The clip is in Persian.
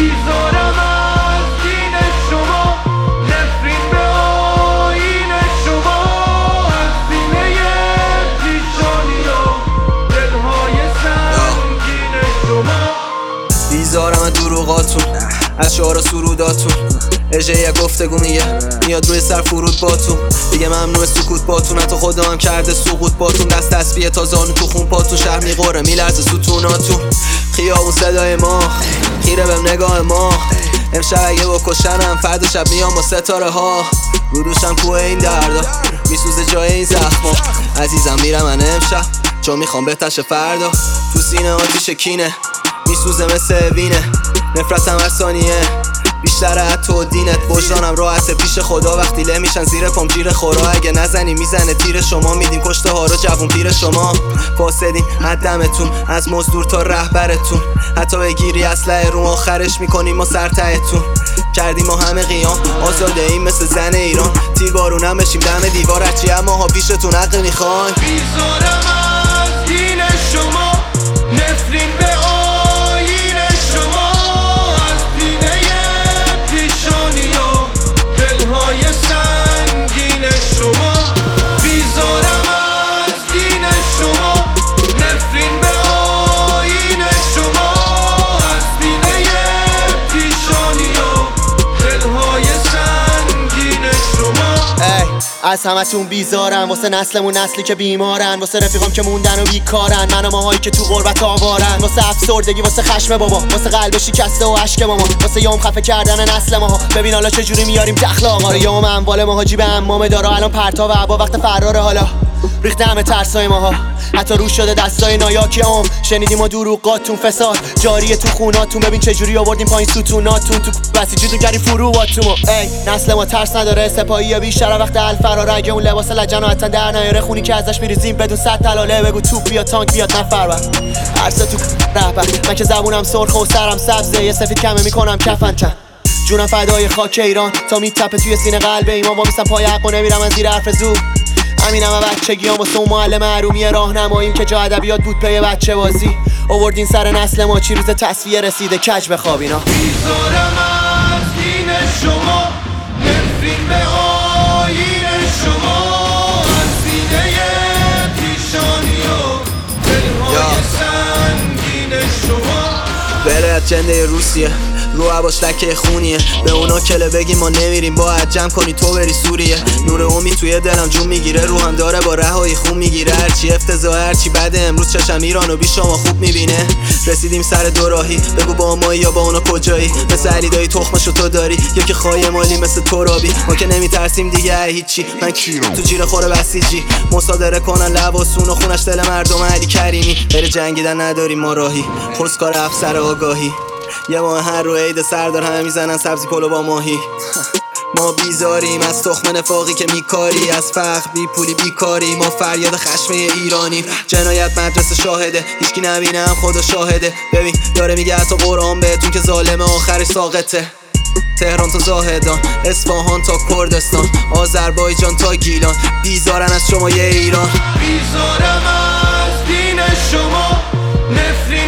بیزارم از دین شما، نفرین به آیین شما، از سینه پیشانی و دلهای سنگین شما. بیزارم از دروغاتون، از شعار و سروداتون. اجه یه گفتگو میگه میاد روی سر فرود باتون. دیگه ممنوع سکوت باتون، حتی خدا هم کرده سقوط باتون. دست تسبیح تا زانو تو خون پاتون، شهر میقره میلرزه ستوناتون. خیابون صدای ما، خیره بهم نگاه ما. امشب اگه بکشنم فردا شب میام با ستاره ها. رو دوشم کوه این دردا، میسوزه جای این زخما. عزیزم میرم من امشب چون میخوام بهتش فردا. تو سینه آتیش کینه میسوزه مثل وینه، نفرتم هر ثانیه بیشتره حتی و دینت. وجدانم راحته پیش خدا وقتی له میشن زیر پام جیر خورا. اگه نزنی میزنه تیر شما، میدین کشته ها رو جوون پیر شما. فاسدین حدمتون، از مزدور تا رهبرتون. حتی بگیری اسلحه رو آخرش میکنیم ما سرتهتون. کردیم ما همه قیام، آزاده این مثل زن ایران. تیر بارونم بشیم دم دیوار، هرچی اما ها پیشتون حق میخوایم. بیزارم از دین شما، نفرین به آیین شما، از سینه پیشانی و دلهای سنگین شما. بیزارم از دین شما، نفرین به آیین شما، از سینه پیشانی و دلهای سنگین شما. از همتون بیزارم، واسه نسلمون نسلی که بیمارن، واسه رفیقام که موندن و بیکارن، من و ماهایی که تو غربت آوارن، واسه افسردگی، واسه خشم بابا، واسه قلب شکسته و اشک ماما، واسه یوم خفه کردن نسل ماها. ببین حالا چجوری میاریم دخل آقا. یوم اموال ماها جیب امام دارا، الان پرتاب و عبا وقت فراره. حالا ریخته همه ترسای ماها، حتی روش شده دستای نایاکی عم. شنیدیم و دروغاتون فساد جاریه تو خوناتون. ببین چجوری آوردیم پایین ستوناتون، تو بسیجیتون کردیم فرواتون. ای نسل ما ترس نداره، سپاهی بیشتر وقت الفرار. اگه اون لباس لجن و حتی در نیاره، خونی که ازش میریزیم بدون صد تلاله. بگو توپ بیا تانک بیاد نفرور عرصه تو رهبر. من که زبونم سرخ و سرم سبزه، یه سفید کمه میکنم کفن چند. جونم فدای خاک ایران تا میتپه توی سینه قلب ایمان. وامیستم پای حق و نمیرم از زیر حرف زور. همینم بچگیام واسه اون معلم حرومی راهنماییم که جا ادبیات بود پی بچه بازی. آوردین سر نسل ما چی روز تصفیه رسیده کج بخوابینا. بیزارم از دین شما، نفرین به آیین شما، از سینه پیشانی و دلهای سنگین شما. ولایت جنده روسیه رو عباش لکه خونیه. به اونا کله بگیم ما نمیریم، باید جمع کنی تو بری سوریه. نور امید توی دلم جون میگیره، روحم داره با رهایی خون میگیره. هرچی افتضاح هرچی بده، امروز چشم ایرانو بی شما خوب میبینه. رسیدیم سر دوراهی، بگو با مایی یا با اونا کجایی. مثل علیدایی تخمشو تو داری یا که خواهی مالی مثل ترابی. ما که نمیترسیم دیگه هیچی. من کیرم تو جیره خوره بسیجی، مصادره کنن لباسون و خونش دل مردم علی کریمی. بره جنگیدن نداریم ما راهی، خرسکار افسر آگاهی. یه ماه هر رو عید سردار همه میزنن سبزی پلو با ماهی. ما بیزاریم از تخم نفاقی که میکاری، از فقر بی پولی بیکاری. ما فریاد خشم ایرانیم، جنایت مدرسه شاهده، هیچکی نبینم خدا شاهده. ببین داره میگه حتی قرآن بهتون که ظالم آخرش ساقطه. تهران تا زاهدان، اصفهان تا کردستان، آذربایجان تا گیلان. بیزارن از شما یه ایران. بیزارم از دین شما، نفرین